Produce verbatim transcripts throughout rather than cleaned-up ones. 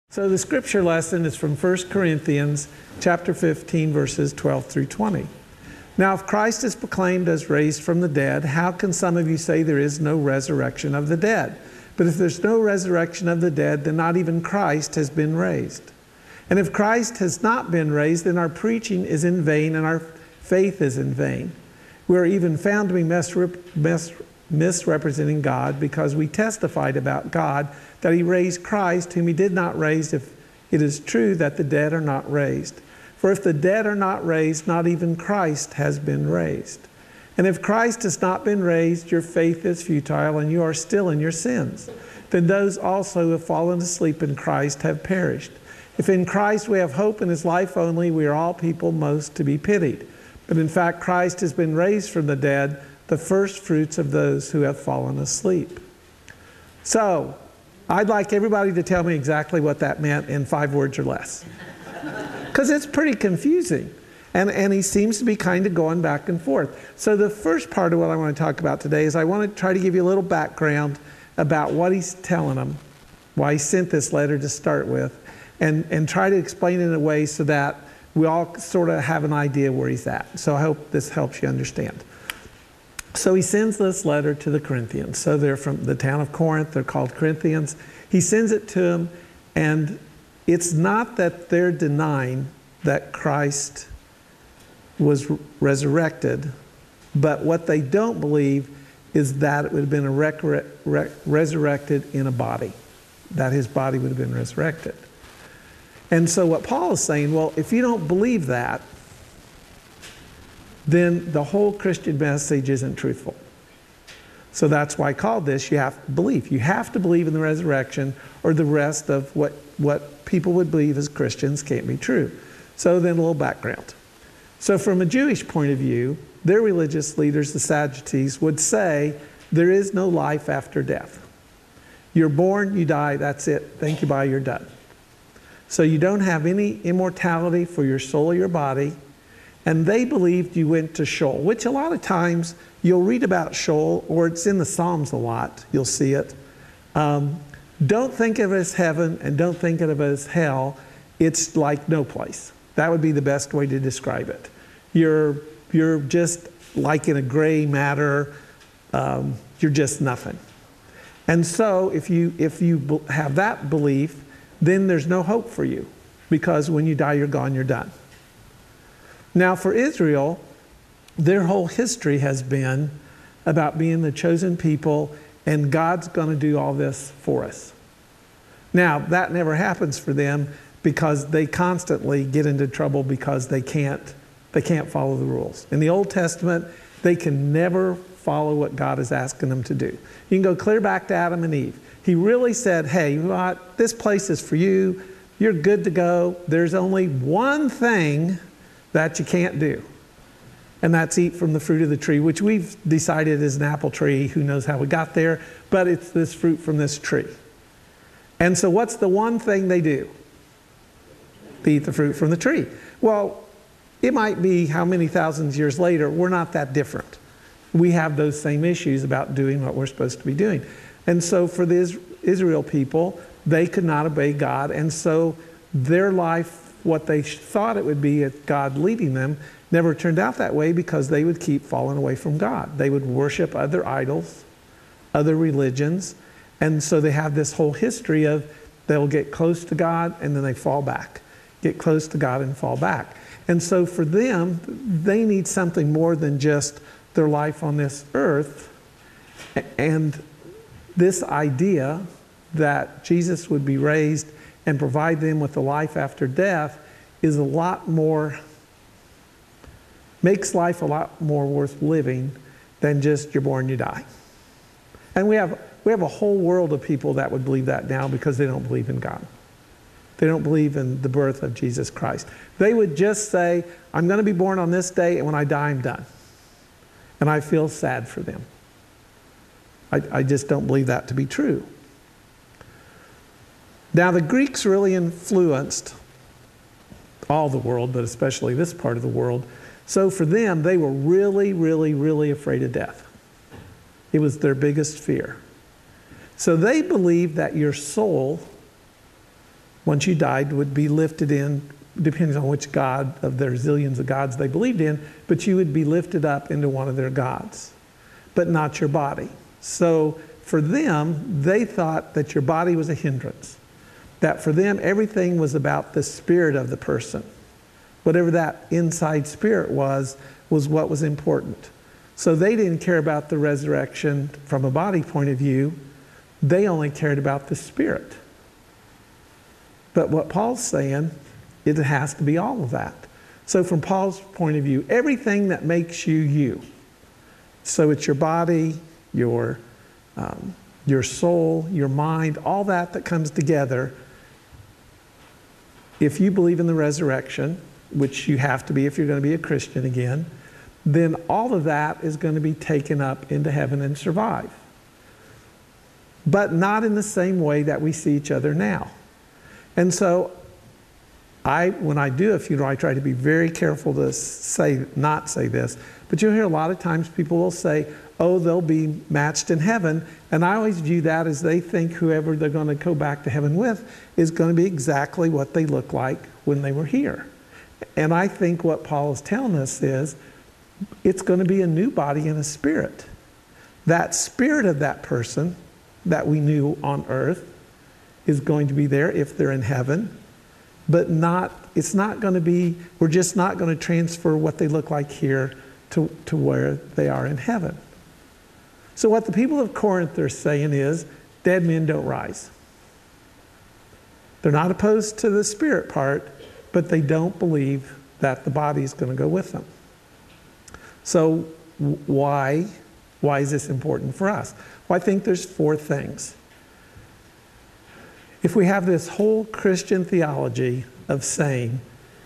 So the scripture lesson is from First Corinthians chapter fifteen, verses twelve through twenty. Now, if Christ is proclaimed as raised from the dead, how can some of you say there is no resurrection of the dead? But if there's no resurrection of the dead, then not even Christ has been raised. And if Christ has not been raised, then our preaching is in vain and our faith is in vain. We are even found to be misrep- mis- misrepresenting God, because we testified about God that He raised Christ, whom He did not raise, if it is true that the dead are not raised. For if the dead are not raised, not even Christ has been raised. And if Christ has not been raised, your faith is futile, and you are still in your sins. Then those also who have fallen asleep in Christ have perished. If in Christ we have hope in His life only, we are all people most to be pitied. But in fact, Christ has been raised from the dead, the first fruits of those who have fallen asleep. So, I'd like everybody to tell me exactly what that meant in five words or less. Because it's pretty confusing. And, and he seems to be kind of going back and forth. So the first part of what I want to talk about today is I want to try to give you a little background about what he's telling them, why he sent this letter to start with, and, and try to explain it in a way so that we all sort of have an idea where he's at. So I hope this helps you understand. So he sends this letter to the Corinthians. So they're from the town of Corinth. They're called Corinthians. He sends it to them, and it's not that they're denying that Christ was resurrected, but what they don't believe is that it would have been a rec- re- resurrected in a body, that his body would have been resurrected. And so what Paul is saying, well, if you don't believe that, then the whole Christian message isn't truthful. So that's why I called this, you have to believe. You have to believe in the resurrection, or the rest of what, what people would believe as Christians can't be true. So then a little background. So from a Jewish point of view, their religious leaders, the Sadducees, would say there is no life after death. You're born, you die, that's it. Thank you, bye, you're done. So you don't have any immortality for your soul or your body. And they believed you went to Sheol, which a lot of times you'll read about Sheol, or it's in the Psalms a lot, you'll see it. Um, don't think of it as heaven and don't think of it as hell. It's like no place. That would be the best way to describe it. You're, you're just like in a gray matter. Um, you're just nothing. And so if you, if you have that belief, then there's no hope for you, because when you die, you're gone, you're done. Now for Israel, their whole history has been about being the chosen people, and God's going to do all this for us. Now that never happens for them, because they constantly get into trouble because they can't, they can't follow the rules. In the Old Testament, they can never follow what God is asking them to do. You can go clear back to Adam and Eve. He really said, hey, you know what? This place is for you. You're good to go. There's only one thing that you can't do, and that's eat from the fruit of the tree, which we've decided is an apple tree. Who knows how we got there, but it's this fruit from this tree. And so what's the one thing they do? They eat the fruit from the tree. Well, it might be how many thousands of years later, we're not that different. We have those same issues about doing what we're supposed to be doing. And so for the Israel people, they could not obey God, and so their life, what they thought it would be, God leading them, never turned out that way, because they would keep falling away from God. They would worship other idols, other religions, and so they have this whole history of they'll get close to God and then they fall back. Get close to God and fall back. And so for them, they need something more than just their life on this earth. And this idea that Jesus would be raised and provide them with a life after death is a lot more, makes life a lot more worth living than just you're born, you die. And we have, we have a whole world of people that would believe that now, because they don't believe in God. They don't believe in the birth of Jesus Christ. They would just say, I'm going to be born on this day, and when I die, I'm done. And I feel sad for them. I, I just don't believe that to be true. Now the Greeks really influenced all the world, but especially this part of the world. So for them, they were really, really, really afraid of death. It was their biggest fear. So they believed that your soul, once you died, would be lifted in, depending on which god of their zillions of gods they believed in, but you would be lifted up into one of their gods, but not your body. So for them, they thought that your body was a hindrance. That for them, everything was about the spirit of the person. Whatever that inside spirit was, was what was important. So they didn't care about the resurrection from a body point of view. They only cared about the spirit. But what Paul's saying, it has to be all of that. So from Paul's point of view, everything that makes you you. So it's your body, your, um, your soul, your mind, all that that comes together. If you believe in the resurrection, which you have to be if you're going to be a Christian again, then all of that is going to be taken up into heaven and survive. But not in the same way that we see each other now. And so, I, when I do a funeral, I try to be very careful to say, not say this, but you'll hear a lot of times people will say, oh, they'll be matched in heaven. And I always view that as they think whoever they're going to go back to heaven with is going to be exactly what they look like when they were here. And I think what Paul is telling us is, it's going to be a new body and a spirit. That spirit of that person that we knew on earth is going to be there if they're in heaven. But not, it's not going to be, we're just not going to transfer what they look like here to, to where they are in heaven. So what the people of Corinth are saying is, dead men don't rise. They're not opposed to the spirit part, but they don't believe that the body is going to go with them. So why, why is this important for us? Well, I think there's four things. If we have this whole Christian theology of saying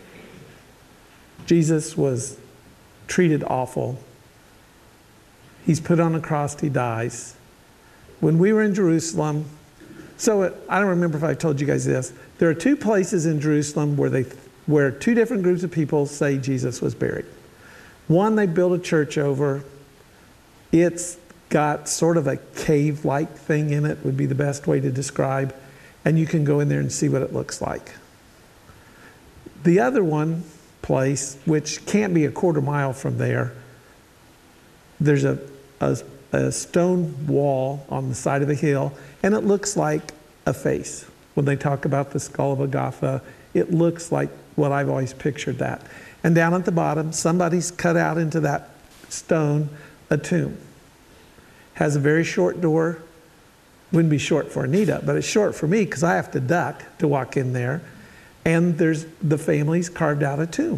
Jesus was treated awful, he's put on a cross, he dies. When we were in Jerusalem, so it, I don't remember if I told you guys this, there are two places in Jerusalem where, they, where two different groups of people say Jesus was buried. One they built a church over. It's got sort of a cave-like thing in it, would be the best way to describe. And you can go in there and see what it looks like. The other one place, which can't be a quarter mile from there, there's a, a, a stone wall on the side of a hill, and it looks like a face. When they talk about the skull of Agatha, it looks like what I've always pictured that. And down at the bottom, somebody's cut out into that stone a tomb. Has a very short door. Wouldn't be short for Anita, but it's short for me because I have to duck to walk in there. And there's the family's carved out a tomb.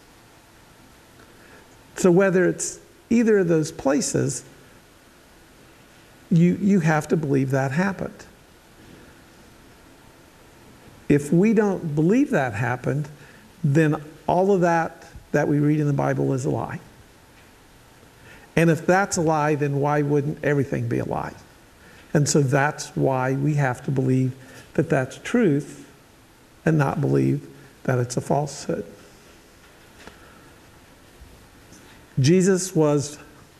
So whether it's either of those places, you, you have to believe that happened. If we don't believe that happened, then all of that that we read in the Bible is a lie. And if that's a lie, then why wouldn't everything be a lie? And so that's why we have to believe that that's truth and not believe that it's a falsehood. Jesus was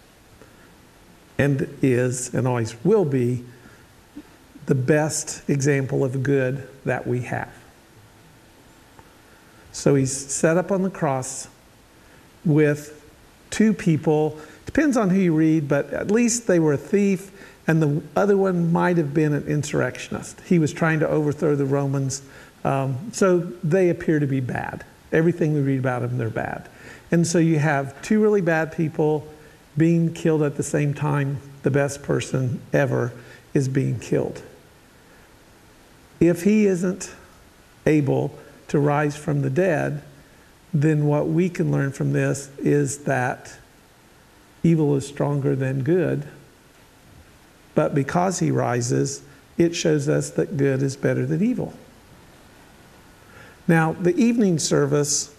and is and always will be the best example of good that we have. So he's set up on the cross with two people. Depends on who you read, but at least they were a thief, and the other one might have been an insurrectionist. He was trying to overthrow the Romans. Um, so they appear to be bad. Everything we read about them, they're bad. And so you have two really bad people being killed at the same time. The best person ever is being killed. If he isn't able to rise from the dead, then what we can learn from this is that evil is stronger than good. But because he rises, it shows us that good is better than evil. Now, the evening service,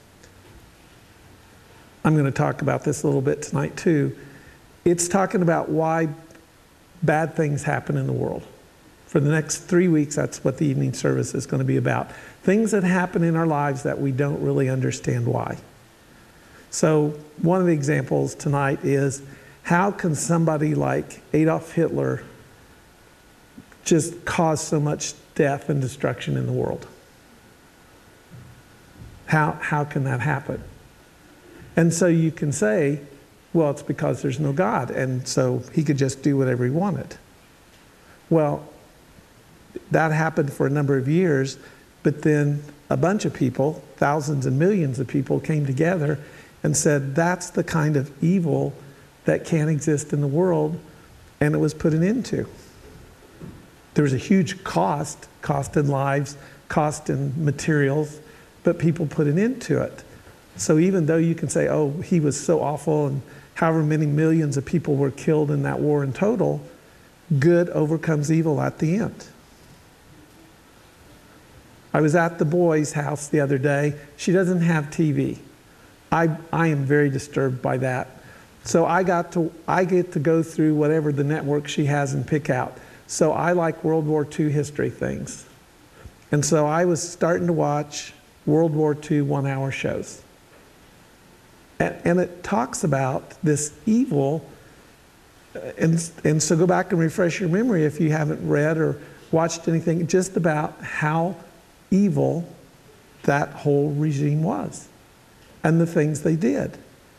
I'm going to talk about this a little bit tonight too. It's talking about why bad things happen in the world. For the next three weeks, that's what the evening service is going to be about. Things that happen in our lives that we don't really understand why. So one of the examples tonight is, how can somebody like Adolf Hitler just cause so much death and destruction in the world? How, how can that happen? And so you can say, well, it's because there's no God, and so he could just do whatever he wanted. Well, that happened for a number of years, but then a bunch of people, thousands and millions of people, came together and said, that's the kind of evil that can't exist in the world, and it was put an end to. There was a huge cost, cost in lives, cost in materials, but people put an end to it. So even though you can say, oh, he was so awful, and however many millions of people were killed in that war in total, good overcomes evil at the end. I was at the boys' house the other day. She doesn't have T V. I, I am very disturbed by that. So I got to I get to go through whatever the network she has and pick out. So I like World War Two history things. And so I was starting to watch World War Two one-hour shows. And, and it talks about this evil. And, and so go back and refresh your memory if you haven't read or watched anything just about how evil that whole regime was and the things they did.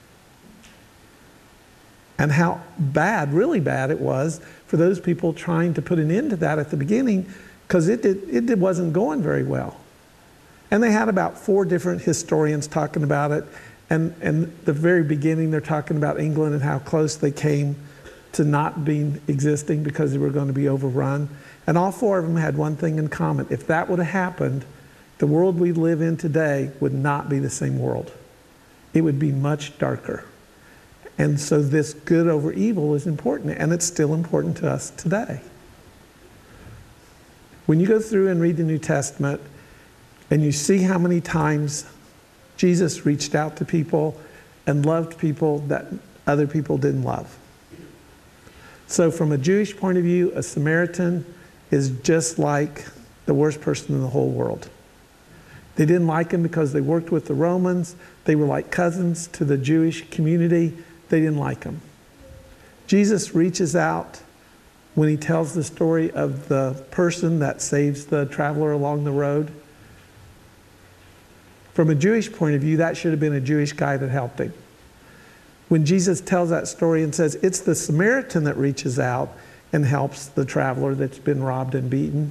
And how bad, really bad it was for those people trying to put an end to that at the beginning, because it, did, it wasn't going very well. And they had about four different historians talking about it. And, and the very beginning, they're talking about England and how close they came to not being existing because they were going to be overrun. And all four of them had one thing in common. If that would have happened, the world we live in today would not be the same world. It would be much darker. And so this good over evil is important, and it's still important to us today. When you go through and read the New Testament, and you see how many times Jesus reached out to people and loved people that other people didn't love. So from a Jewish point of view, a Samaritan is just like the worst person in the whole world. They didn't like him because they worked with the Romans. They were like cousins to the Jewish community. They didn't like him. Jesus reaches out when he tells the story of the person that saves the traveler along the road. From a Jewish point of view, that should have been a Jewish guy that helped him. When Jesus tells that story and says it's the Samaritan that reaches out and helps the traveler that's been robbed and beaten,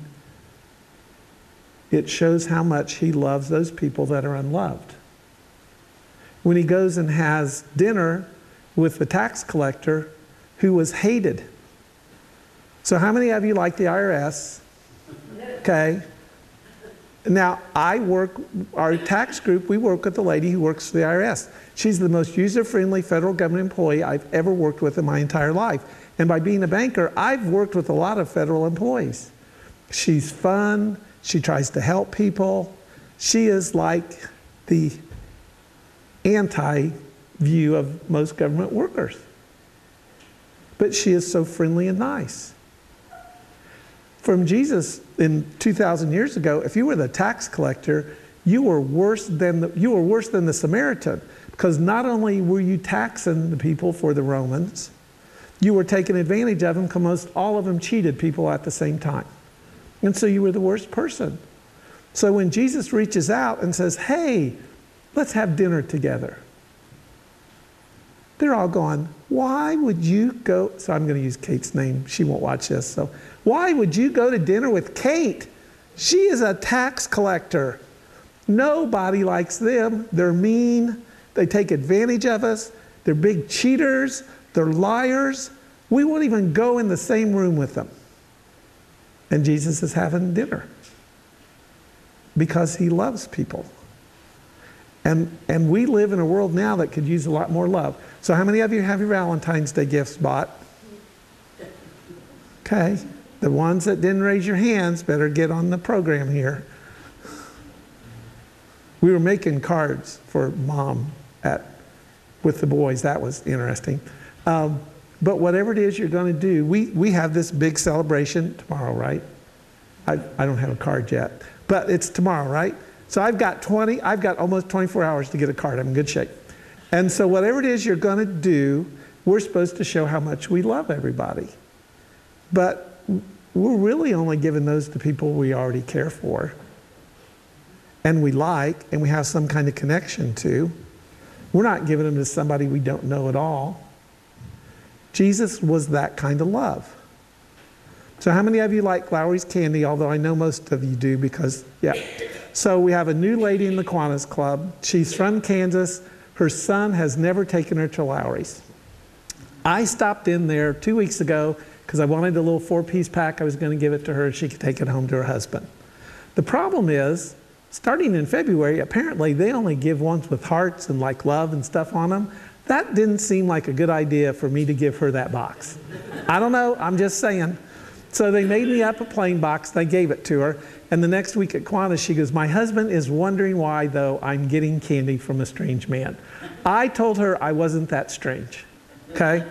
it shows how much he loves those people that are unloved. When he goes and has dinner with the tax collector who was hated. So how many of you like the I R S? Okay. Now, I work, our tax group, we work with a lady who works for the I R S. She's the most user-friendly federal government employee I've ever worked with in my entire life. And by being a banker, I've worked with a lot of federal employees. She's fun. She tries to help people. She is like the anti-view of most government workers. But she is so friendly and nice. From Jesus in two thousand years ago, if you were the tax collector, you were worse than the, you were worse than the Samaritan, because not only were you taxing the people for the Romans, you were taking advantage of them because most all of them cheated people at the same time. And so you were the worst person. So when Jesus reaches out and says, hey, let's have dinner together, they're all going, why would you go? So I'm going to use Kate's name. She won't watch this. So why would you go to dinner with Kate? She is a tax collector. Nobody likes them. They're mean. They take advantage of us. They're big cheaters. They're liars. We won't even go in the same room with them. And Jesus is having dinner because he loves people. And, and we live in a world now that could use a lot more love. So how many of you have your Valentine's Day gifts bought? Okay. The ones that didn't raise your hands better get on the program here. We were making cards for Mom at with the boys. That was interesting. Um, but whatever it is you're going to do, we, we have this big celebration tomorrow, right? I, I don't have a card yet. But it's tomorrow, right? So I've got twenty, I've got almost twenty-four hours to get a card. I'm in good shape. And so whatever it is you're going to do, we're supposed to show how much we love everybody. But we're really only giving those to people we already care for. and we like and we have some kind of connection to. We're not giving them to somebody we don't know at all. Jesus was that kind of love. So how many of you like Lawry's candy? Although I know most of you do because, yeah. So we have a new lady in the Kiwanis Club. She's from Kansas. Her son has never taken her to Lawry's. I stopped in there two weeks ago because I wanted a little four-piece pack. I was going to give it to her and she could take it home to her husband. The problem is, starting in February, apparently they only give ones with hearts and like love and stuff on them. That didn't seem like a good idea for me to give her that box. I don't know, I'm just saying. So they made me up a plain box, they gave it to her, and the next week at Kiwanis, she goes, my husband is wondering why, though, I'm getting candy from a strange man. I told her I wasn't that strange, okay?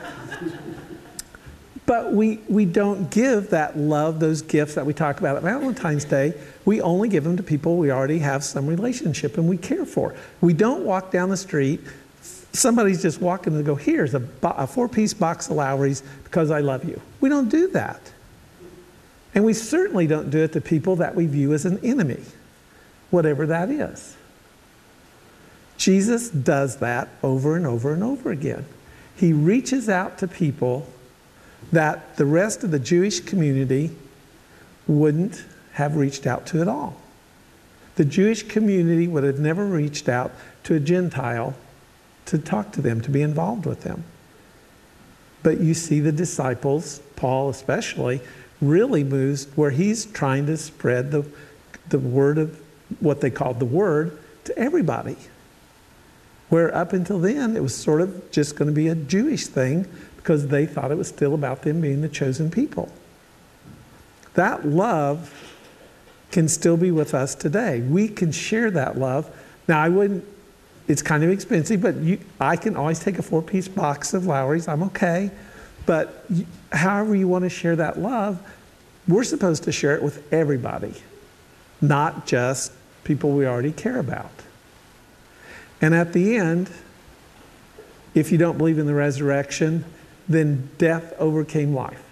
But we, we don't give that love, those gifts that we talk about at Valentine's Day. We only give them to people we already have some relationship and we care for. We don't walk down the street, somebody's just walking and go, here's a, bo- a four-piece box of Lawry's because I love you. We don't do that. And we certainly don't do it to people that we view as an enemy, whatever that is. Jesus does that over and over and over again. He reaches out to people that the rest of the Jewish community wouldn't have reached out to at all. The Jewish community would have never reached out to a Gentile to talk to them, to be involved with them. But you see the disciples, Paul especially, really moves where he's trying to spread the, the word of what they called the word to everybody. Where up until then, it was sort of just going to be a Jewish thing because they thought it was still about them being the chosen people. That love can still be with us today. We can share that love. Now, I wouldn't, it's kind of expensive, but you, I can always take a four-piece box of Lawry's. I'm okay. But you, however you want to share that love, we're supposed to share it with everybody, not just people we already care about. And at the end, if you don't believe in the resurrection, then death overcame life.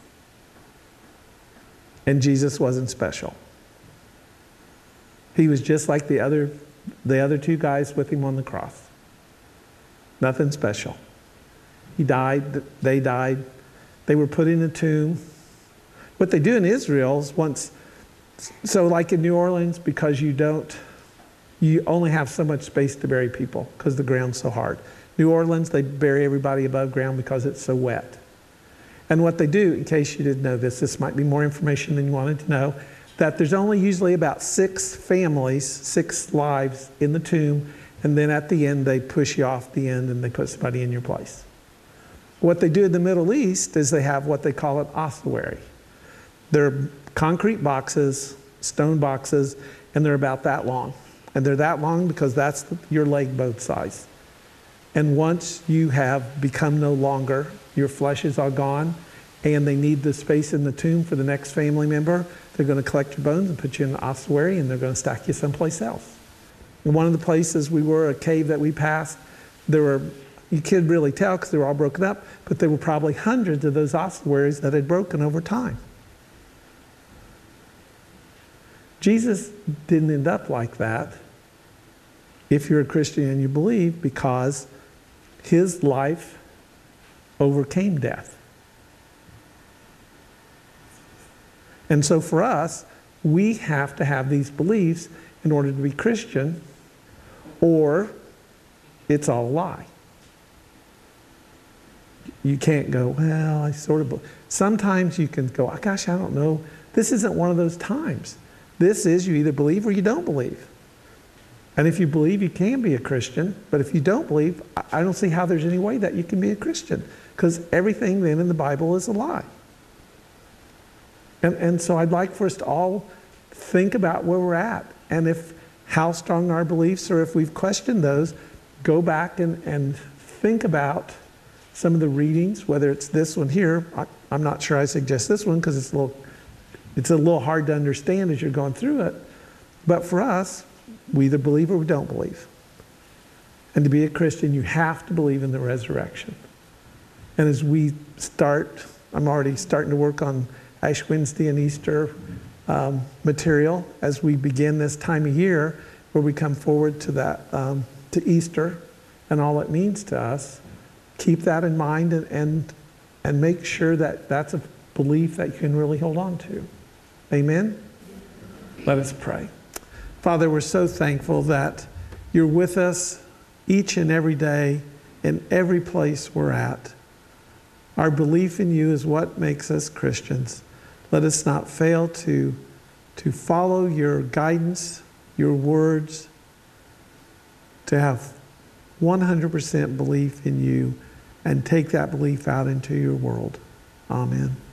And Jesus wasn't special. He was just like the other, the other two guys with him on the cross. Nothing special. He died, they died, they were put in a tomb. What they do in Israel is once, so like in New Orleans, because you don't, you only have so much space to bury people because the ground's so hard. New Orleans, they bury everybody above ground because it's so wet. And what they do, in case you didn't know this, this might be more information than you wanted to know, that there's only usually about six families, six lives in the tomb, and then at the end they push you off the end and they put somebody in your place. What they do in the Middle East is they have what they call an ossuary. They're concrete boxes, stone boxes, and they're about that long. And they're that long because that's the, your leg both sides. And once you have become no longer, your flesh is all gone, and they need the space in the tomb for the next family member, they're going to collect your bones and put you in the ossuary, and they're going to stack you someplace else. In one of the places we were, a cave that we passed, there were, you can't really tell because they were all broken up, but there were probably hundreds of those ossuaries that had broken over time. Jesus didn't end up like that if you're a Christian and you believe, because his life overcame death. And so for us, we have to have these beliefs in order to be Christian, or it's all a lie. You can't go, well, I sort of believe. Sometimes you can go, oh, gosh, I don't know. This isn't one of those times. This is you either believe or you don't believe. And if you believe, you can be a Christian. But if you don't believe, I don't see how there's any way that you can be a Christian. Because everything then in the Bible is a lie. And, and so I'd like for us to all think about where we're at. And if how strong our beliefs, or if we've questioned those, go back and, and think about some of the readings, whether it's this one here. I, I'm not sure I suggest this one because it's a little, it's a little hard to understand as you're going through it. But for us, we either believe or we don't believe. And to be a Christian, you have to believe in the resurrection. And as we start, I'm already starting to work on Ash Wednesday and Easter um, material as we begin this time of year. where we come forward to that, um, to Easter and all it means to us, keep that in mind and, and, and make sure that that's a belief that you can really hold on to. Amen? Let us pray. Father, we're so thankful that you're with us each and every day in every place we're at. Our belief in you is what makes us Christians. Let us not fail to, to follow your guidance, your words, to have one hundred percent belief in you and take that belief out into your world. Amen.